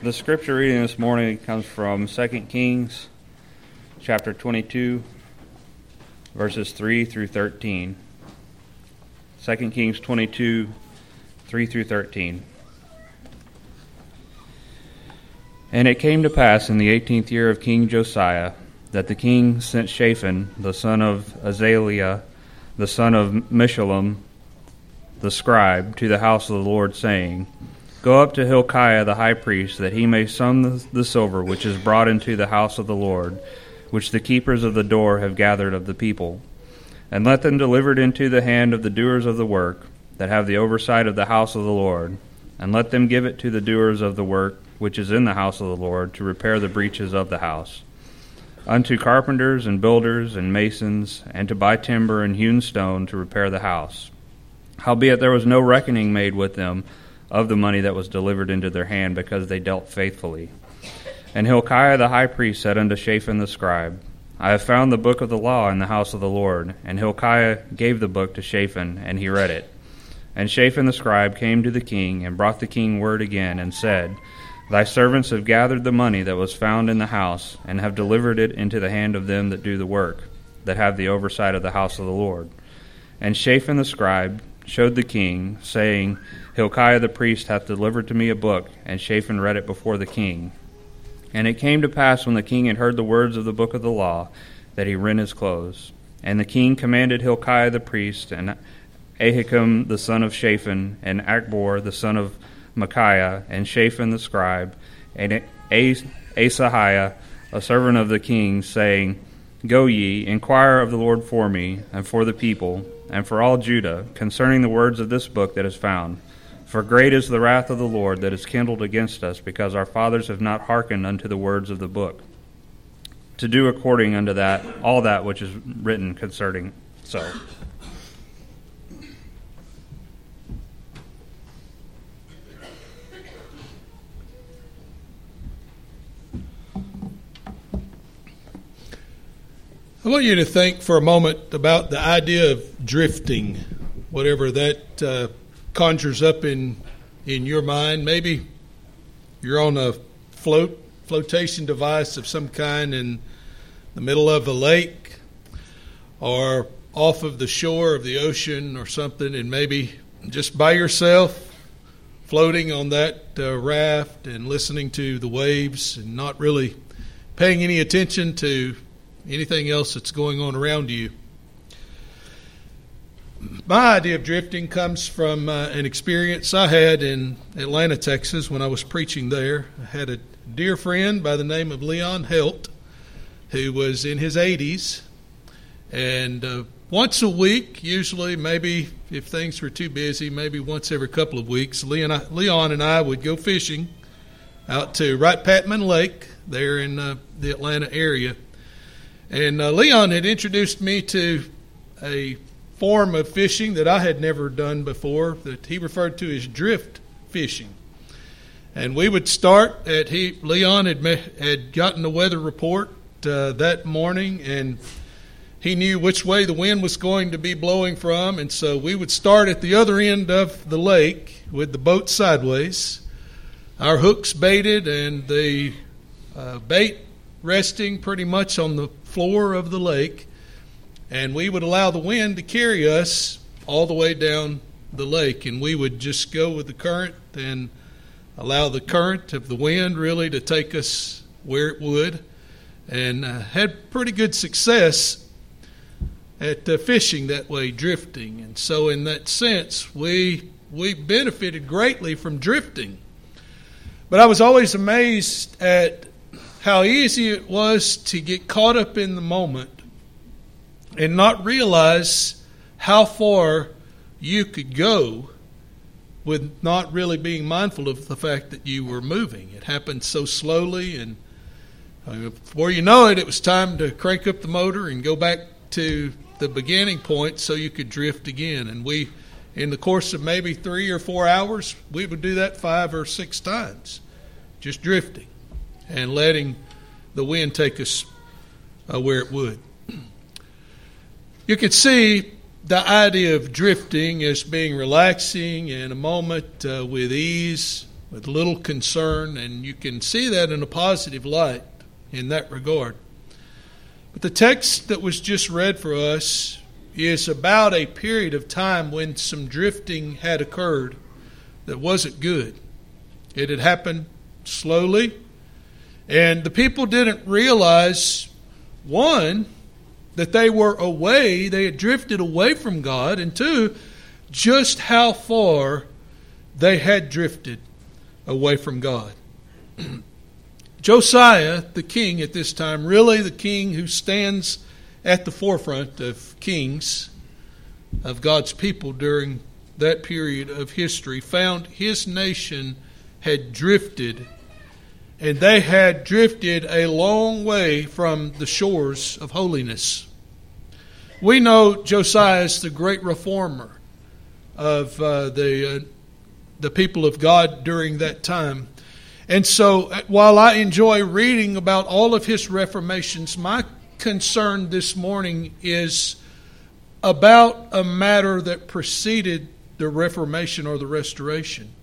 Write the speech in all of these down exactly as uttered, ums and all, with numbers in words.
The scripture reading this morning comes from Second Kings chapter twenty-two, verses three through thirteen. Second Kings twenty-two, three through thirteen. And it came to pass in the eighteenth year of King Josiah that the king sent Shaphan, the son of Azaliah, the son of Meshullam, the scribe, to the house of the Lord, saying, Go up to Hilkiah the high priest, that he may sum the, the silver which is brought into the house of the Lord, which the keepers of the door have gathered of the people. And let them deliver it into the hand of the doers of the work, that have the oversight of the house of the Lord. And let them give it to the doers of the work which is in the house of the Lord, to repair the breaches of the house. Unto carpenters and builders and masons, and to buy timber and hewn stone to repair the house. Howbeit there was no reckoning made with them of the money that was delivered into their hand, because they dealt faithfully. And Hilkiah the high priest said unto Shaphan the scribe, I have found the book of the law in the house of the Lord. And Hilkiah gave the book to Shaphan, and he read it. And Shaphan the scribe came to the king, and brought the king word again, and said, Thy servants have gathered the money that was found in the house, and have delivered it into the hand of them that do the work, that have the oversight of the house of the Lord. And Shaphan the scribe showed the king, saying, Hilkiah the priest hath delivered to me a book. And Shaphan read it before the king. And it came to pass, when the king had heard the words of the book of the law, that he rent his clothes. And the king commanded Hilkiah the priest, and Ahikam the son of Shaphan, and Achbor the son of Micaiah, and Shaphan the scribe, and Asahiah, a servant of the king, saying, Go ye, inquire of the Lord for me, and for the people, and for all Judah, concerning the words of this book that is found. For great is the wrath of the Lord that is kindled against us, because our fathers have not hearkened unto the words of the book, to do according unto that all that which is written concerning so. I want you to think for a moment about the idea of drifting, whatever that uh, conjures up in in your mind. Maybe you're on a float flotation device of some kind in the middle of a lake, or off of the shore of the ocean or something, and maybe just by yourself, floating on that uh, raft and listening to the waves and not really paying any attention to anything else that's going on around you. My idea of drifting comes from uh, an experience I had in Atlanta, Texas, when I was preaching there. I had a dear friend by the name of Leon Helt, who was in his eighties, and uh, once a week, usually, maybe if things were too busy, maybe once every couple of weeks, Leon, Leon and I would go fishing out to Wright Patman Lake there in uh, the Atlanta area. And uh, Leon had introduced me to a form of fishing that I had never done before, that he referred to as drift fishing. And we would start at he Leon had had gotten the weather report uh, that morning, and he knew which way the wind was going to be blowing from, and so we would start at the other end of the lake with the boat sideways, our hooks baited, and the uh, bait resting pretty much on the floor of the lake, and we would allow the wind to carry us all the way down the lake, and we would just go with the current and allow the current of the wind really to take us where it would, and uh, had pretty good success at uh, fishing that way, drifting. And so in that sense, we we benefited greatly from drifting. But I was always amazed at how easy it was to get caught up in the moment and not realize how far you could go with not really being mindful of the fact that you were moving. It happened so slowly, and uh, before you know it, it was time to crank up the motor and go back to the beginning point so you could drift again. And we, in the course of maybe three or four hours, we would do that five or six times, just drifting and letting the wind take us uh, where it would. You could see the idea of drifting as being relaxing and a moment uh, with ease with little concern, and you can see that in a positive light in that regard. But the text that was just read for us is about a period of time when some drifting had occurred that wasn't good. It had happened slowly, and the people didn't realize, one, that they were away, they had drifted away from God, and two, just how far they had drifted away from God. Josiah, the king at this time, really the king who stands at the forefront of kings, of God's people during that period of history, found his nation had drifted, and they had drifted a long way from the shores of holiness. We know Josiah is the great reformer of uh, the uh, the people of God during that time. And so while I enjoy reading about all of his reformations, my concern this morning is about a matter that preceded the Reformation or the Restoration.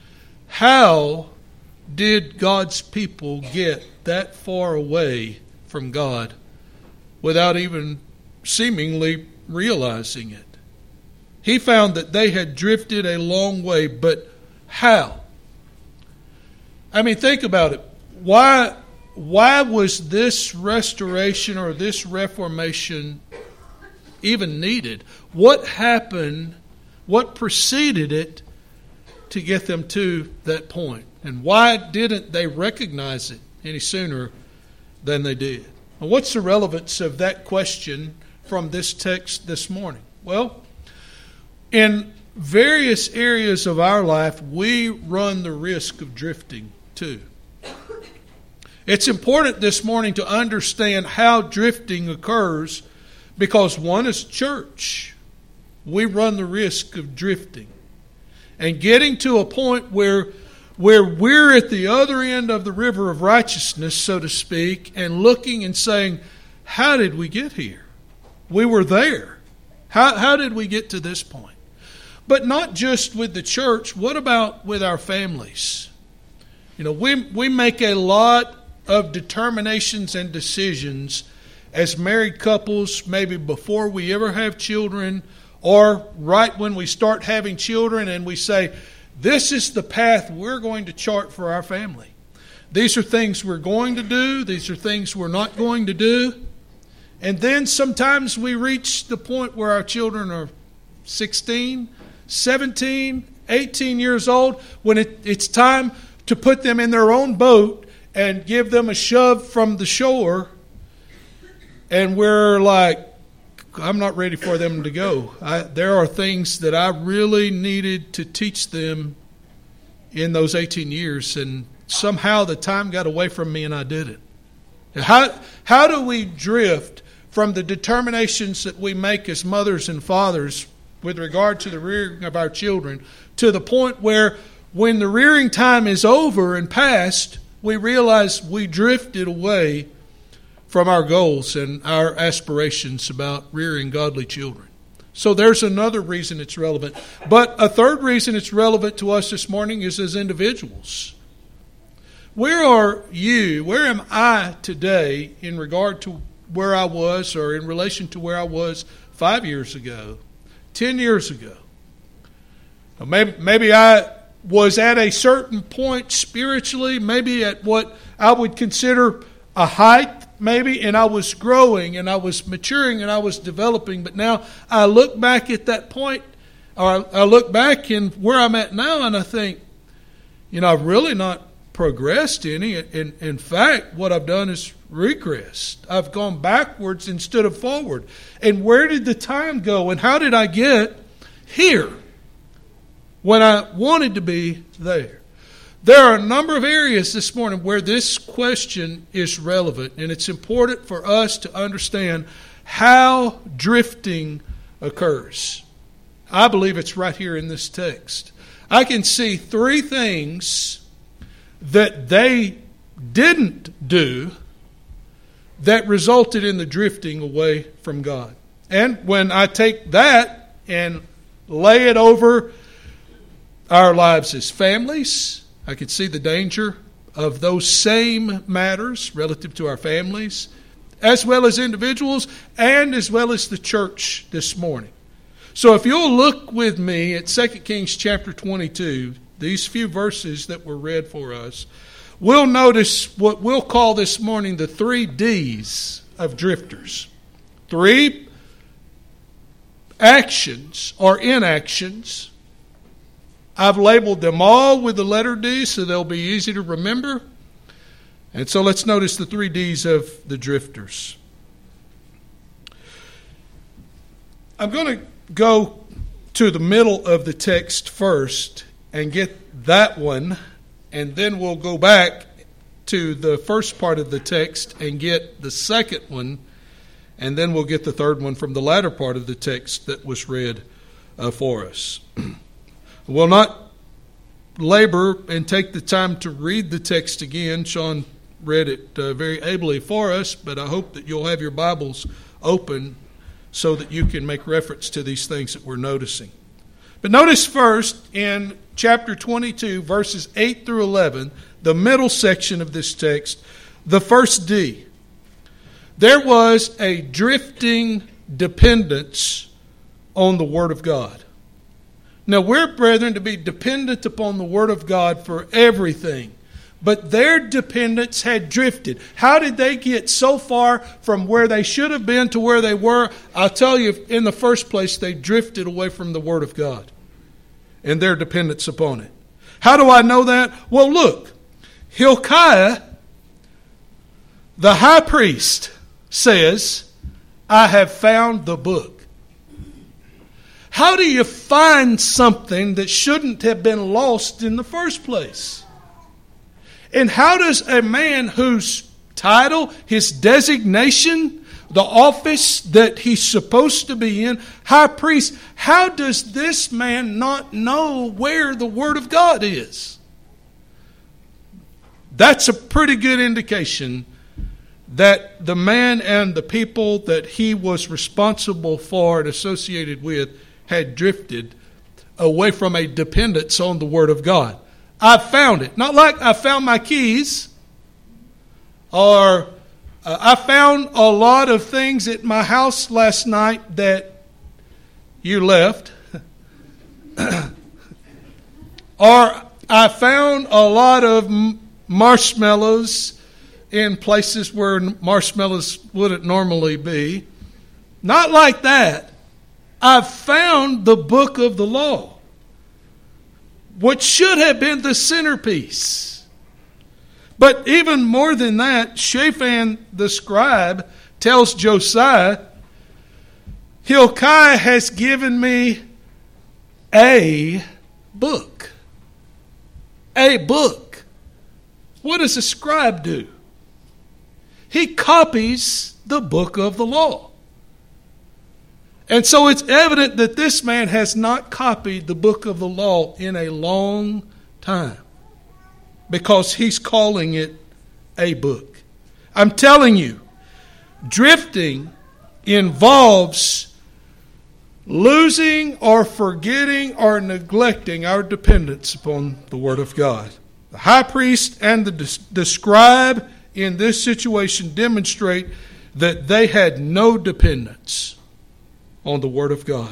How did God's people get that far away from God without even seemingly realizing it? He found that they had drifted a long way, but how? I mean, think about it. Why, why was this restoration or this reformation even needed? What happened, what preceded it to get them to that point? And why didn't they recognize it any sooner than they did? Well, what's the relevance of that question from this text this morning? Well, in various areas of our life, we run the risk of drifting too. It's important this morning to understand how drifting occurs because, one, is church. We run the risk of drifting and getting to a point where where we're at the other end of the river of righteousness, so to speak, and looking and saying, how did we get here? We were there. How, how did we get to this point? But not just with the church. What about with our families? You know, we, we make a lot of determinations and decisions as married couples, maybe before we ever have children, or right when we start having children, and we say, this is the path we're going to chart for our family. These are things we're going to do. These are things we're not going to do. And then sometimes we reach the point where our children are sixteen, seventeen, eighteen years old, when it, it's time to put them in their own boat and give them a shove from the shore. And we're like, I'm not ready for them to go. I, there are things that I really needed to teach them in those eighteen years, and somehow the time got away from me and I did it. How, how do we drift from the determinations that we make as mothers and fathers with regard to the rearing of our children to the point where when the rearing time is over and past, we realize we drifted away from our goals and our aspirations about rearing godly children? So there's another reason it's relevant. But a third reason it's relevant to us this morning is as individuals. Where are you, where am I today in regard to where I was or in relation to where I was five years ago, ten years ago? Or maybe, maybe I was at a certain point spiritually, maybe at what I would consider a height, maybe, and I was growing and I was maturing and I was developing. But now I look back at that point, or I look back in where I'm at now, and I think, you know, I've really not progressed any. In, in fact, what I've done is regressed. I've gone backwards instead of forward. And where did the time go? And how did I get here when I wanted to be there? There are a number of areas this morning where this question is relevant, and it's important for us to understand how drifting occurs. I believe it's right here in this text. I can see three things that they didn't do that resulted in the drifting away from God. And when I take that and lay it over our lives as families, I could see the danger of those same matters relative to our families, as well as individuals, and as well as the church this morning. So if you'll look with me at Second Kings chapter twenty-two, these few verses that were read for us, we'll notice what we'll call this morning the three D's of drifters. Three actions or inactions. I've labeled them all with the letter D so they'll be easy to remember. And so let's notice the three D's of the drifters. I'm going to go to the middle of the text first and get that one, and then we'll go back to the first part of the text and get the second one, and then we'll get the third one from the latter part of the text that was read uh, for us. We'll not labor and take the time to read the text again. Sean read it uh, very ably for us, but I hope that you'll have your Bibles open so that you can make reference to these things that we're noticing. But notice first in chapter twenty-two, verses eight through eleven, the middle section of this text, the first D. There was a drifting dependence on the Word of God. Now, we're, brethren, to be dependent upon the Word of God for everything. But their dependence had drifted. How did they get so far from where they should have been to where they were? I'll tell you, in the first place, they drifted away from the Word of God and their dependence upon it. How do I know that? Well, look, Hilkiah, the high priest, says, I have found the book. How do you find something that shouldn't have been lost in the first place? And how does a man whose title, his designation, the office that he's supposed to be in, high priest, how does this man not know where the Word of God is? That's a pretty good indication that the man and the people that he was responsible for and associated with had drifted away from a dependence on the Word of God. I found it. Not like I found my keys, or uh, I found a lot of things at my house last night that you left, or I found a lot of m- marshmallows in places where marshmallows wouldn't normally be. Not like that. I found the book of the law, what should have been the centerpiece. But even more than that, Shaphan the scribe tells Josiah, Hilkiah has given me a book. A book. What does a scribe do? He copies the book of the law. And so it's evident that this man has not copied the book of the law in a long time, because he's calling it a book. I'm telling you, drifting involves losing or forgetting or neglecting our dependence upon the Word of God. The high priest and the, the scribe in this situation demonstrate that they had no dependence on the Word of God.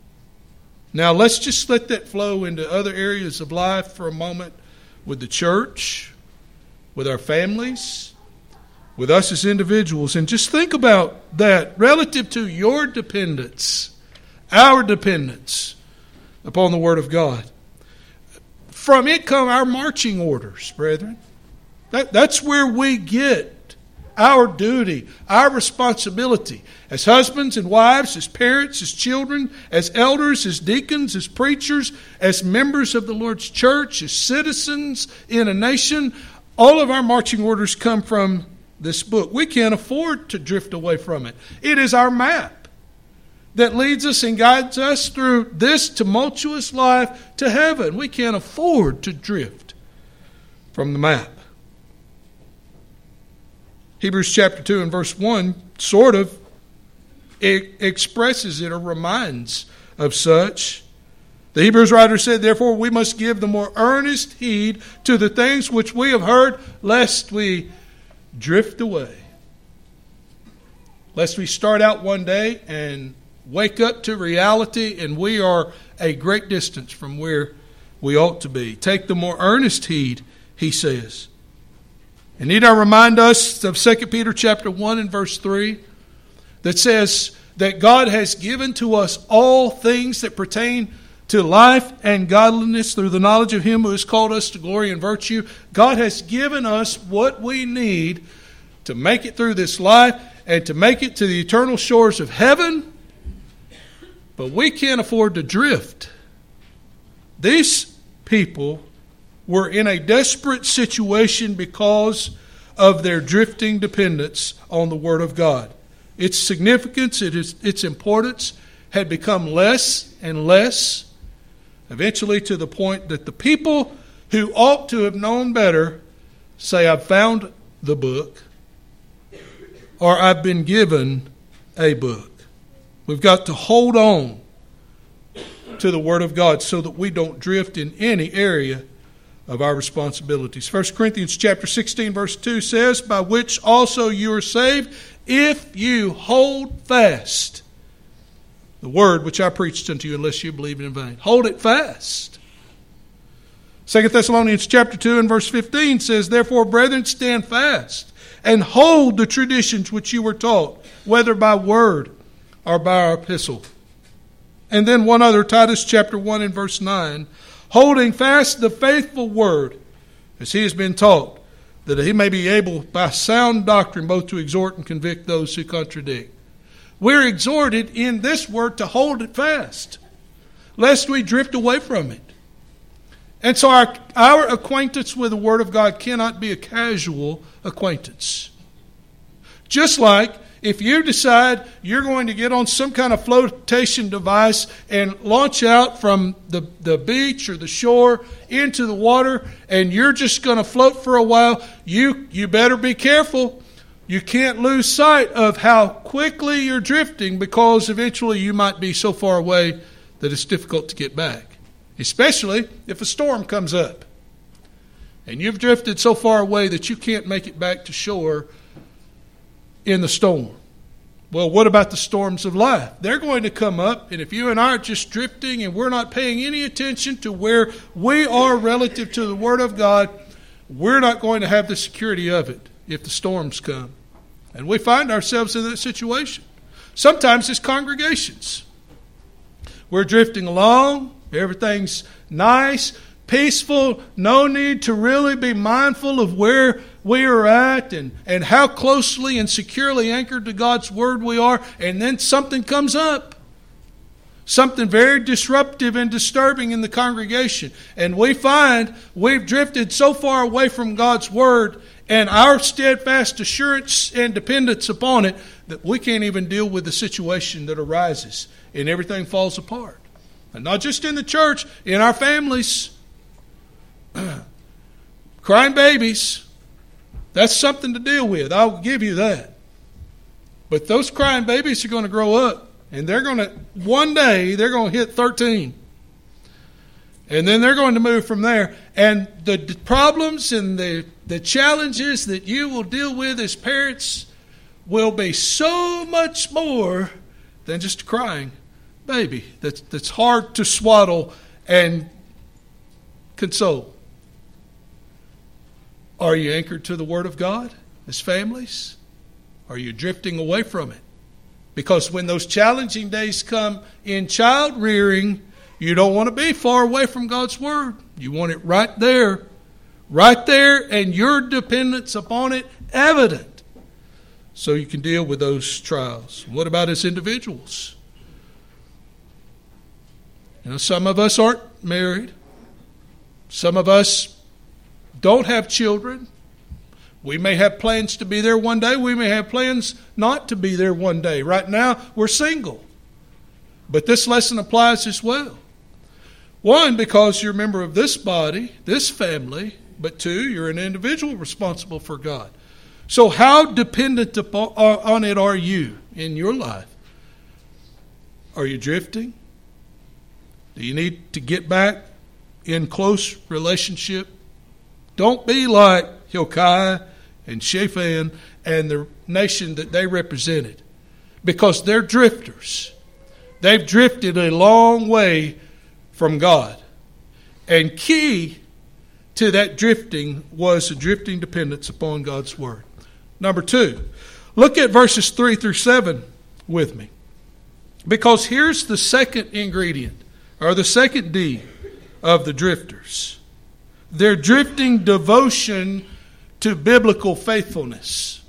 Now let's just let that flow into other areas of life for a moment, with the church, with our families, with us as individuals, and just think about that relative to your dependence, our dependence upon the Word of God. From it come our marching orders, brethren. That, that's where we get our duty, our responsibility as husbands and wives, as parents, as children, as elders, as deacons, as preachers, as members of the Lord's church, as citizens in a nation. All of our marching orders come from this book. We can't afford to drift away from it. It is our map that leads us and guides us through this tumultuous life to heaven. We can't afford to drift from the map. Hebrews chapter two and verse one sort of it expresses it or reminds of such. The Hebrews writer said, therefore we must give the more earnest heed to the things which we have heard, lest we drift away. Lest we start out one day and wake up to reality and we are a great distance from where we ought to be. Take the more earnest heed, he says. And need I remind us of Second Peter chapter one and verse three that says that God has given to us all things that pertain to life and godliness through the knowledge of Him who has called us to glory and virtue. God has given us what we need to make it through this life and to make it to the eternal shores of heaven. But we can't afford to drift. These people were in a desperate situation because of their drifting dependence on the Word of God. Its significance, it is, its importance had become less and less, eventually to the point that the people who ought to have known better say, I've found the book, or I've been given a book. We've got to hold on to the Word of God so that we don't drift in any area of our responsibilities. First Corinthians chapter sixteen verse two says, by which also you are saved, if you hold fast the word which I preached unto you, unless you believe in vain. Hold it fast. Second Thessalonians chapter two and verse fifteen says, therefore, brethren, stand fast and hold the traditions which you were taught, whether by word or by our epistle. And then one other, Titus chapter one and verse nine, holding fast the faithful word, as he has been taught, that he may be able by sound doctrine both to exhort and convict those who contradict. We're exhorted in this word to hold it fast, lest we drift away from it. And so our, our acquaintance with the Word of God cannot be a casual acquaintance. Just like if you decide you're going to get on some kind of flotation device and launch out from the, the beach or the shore into the water and you're just going to float for a while, you, you better be careful. You can't lose sight of how quickly you're drifting, because eventually you might be so far away that it's difficult to get back, especially if a storm comes up and you've drifted so far away that you can't make it back to shore in the storm. Well, what about the storms of life? They're going to come up, and if you and I are just drifting and we're not paying any attention to where we are relative to the Word of God, we're not going to have the security of it if the storms come. And we find ourselves in that situation. Sometimes it's congregations. We're drifting along, everything's nice, peaceful, no need to really be mindful of where we are at and, and how closely and securely anchored to God's Word we are, and then something comes up. Something very disruptive and disturbing in the congregation. And we find we've drifted so far away from God's Word and our steadfast assurance and dependence upon it that we can't even deal with the situation that arises, and everything falls apart. And not just in the church, in our families. Crying babies, that's something to deal with. I'll give you that. But those crying babies are going to grow up, and they're going to, one day, they're going to hit thirteen. And then they're going to move from there. And the problems and the, the challenges that you will deal with as parents will be so much more than just a crying baby that's, that's hard to swaddle and console. Are you anchored to the Word of God as families? Are you drifting away from it? Because when those challenging days come in child rearing, you don't want to be far away from God's Word. You want it right there. Right there, and your dependence upon it evident. So you can deal with those trials. What about as individuals? You know, some of us aren't married. Some of us don't have children. We may have plans to be there one day. We may have plans not to be there one day. Right now, we're single. But this lesson applies as well. One, because you're a member of this body, this family. But two, you're an individual responsible for God. So how dependent upon, on it are you in your life? Are you drifting? Do you need to get back in close relationship? Don't be like Hilkiah and Shaphan and the nation that they represented, because they're drifters. They've drifted a long way from God. And key to that drifting was a drifting dependence upon God's Word. Number two, look at verses three through seven with me. Because here's the second ingredient, or the second D of the drifters. Their drifting devotion to biblical faithfulness.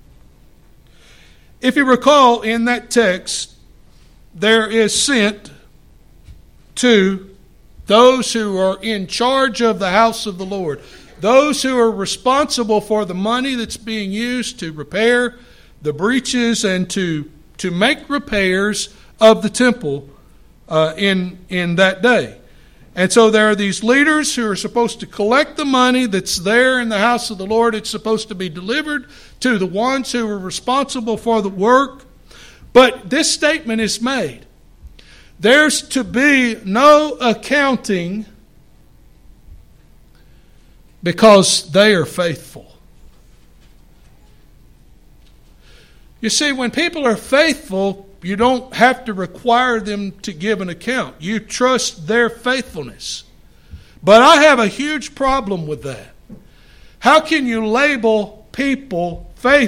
If you recall, in that text, there is sent to those who are in charge of the house of the Lord, those who are responsible for the money that's being used to repair the breaches and to, to make repairs of the temple uh, in, in that day. And so there are these leaders who are supposed to collect the money that's there in the house of the Lord. It's supposed to be delivered to the ones who are responsible for the work. But this statement is made. There's to be no accounting because they are faithful. You see, when people are faithful, you don't have to require them to give an account. You trust their faithfulness. But I have a huge problem with that. How can you label people faithful